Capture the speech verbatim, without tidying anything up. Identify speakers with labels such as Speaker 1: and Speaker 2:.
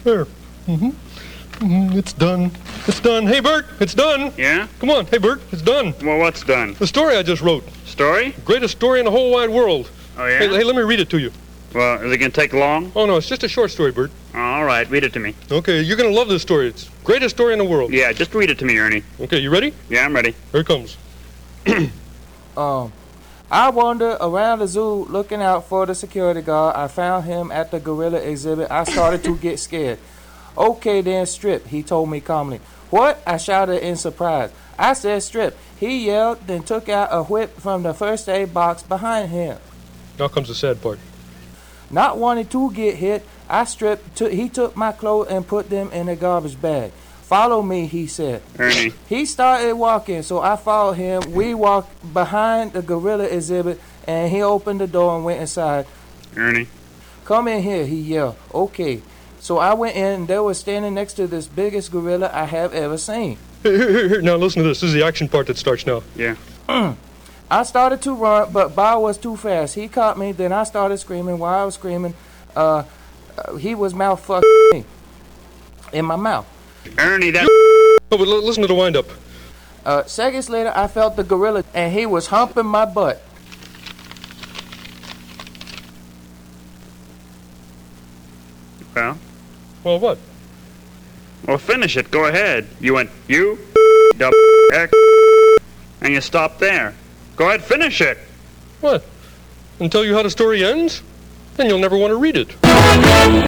Speaker 1: There. Mm-hmm. Mm-hmm. It's done. It's done. Hey, Bert, it's done.
Speaker 2: Yeah?
Speaker 1: Come on. Hey, Bert, it's done.
Speaker 2: Well, what's done?
Speaker 1: The story I just wrote.
Speaker 2: Story?
Speaker 1: Greatest story in the whole wide world.
Speaker 2: Oh, yeah?
Speaker 1: Hey, hey, let me read it to you.
Speaker 2: Well, is it going to take long?
Speaker 1: Oh, no, it's just a short story, Bert.
Speaker 2: Oh, all right, read it to me.
Speaker 1: Okay, you're going to love this story. It's greatest story in the world.
Speaker 2: Yeah, just read it to me, Ernie.
Speaker 1: Okay, you ready?
Speaker 2: Yeah, I'm ready.
Speaker 1: Here it comes.
Speaker 3: Um, I wandered around the zoo looking out for the security guard. I found him at the gorilla exhibit. I started to get scared. Okay, then strip, he told me calmly. What? I shouted in surprise. I said strip. He yelled, then took out a whip from the first aid box behind him.
Speaker 1: Now comes the sad part.
Speaker 3: Not wanting to get hit, I stripped. T- he took my clothes and put them in a garbage bag. Follow me, he said.
Speaker 2: Ernie.
Speaker 3: He started walking, so I followed him. We walked behind the gorilla exhibit, and he opened the door and went inside.
Speaker 2: Ernie.
Speaker 3: Come in here, he yelled. Okay. So I went in, and they were standing next to this biggest gorilla I have ever seen.
Speaker 1: Here, here, here. Now listen to this. This is the action part that starts now.
Speaker 2: Yeah.
Speaker 3: I started to run, but Bob was too fast. He caught me, then I started screaming. While I was screaming, uh, uh, he was mouth fucking me in my mouth.
Speaker 2: Ernie, that...
Speaker 1: Oh, but l- listen to the wind-up.
Speaker 3: Uh, seconds later, I felt the gorilla, and he was humping my butt.
Speaker 2: Well?
Speaker 1: Well, what?
Speaker 2: Well, finish it. Go ahead. You went, you, double X, and you stopped there. Go ahead, finish it.
Speaker 1: What? And tell you how the story ends? Then you'll never want to read it.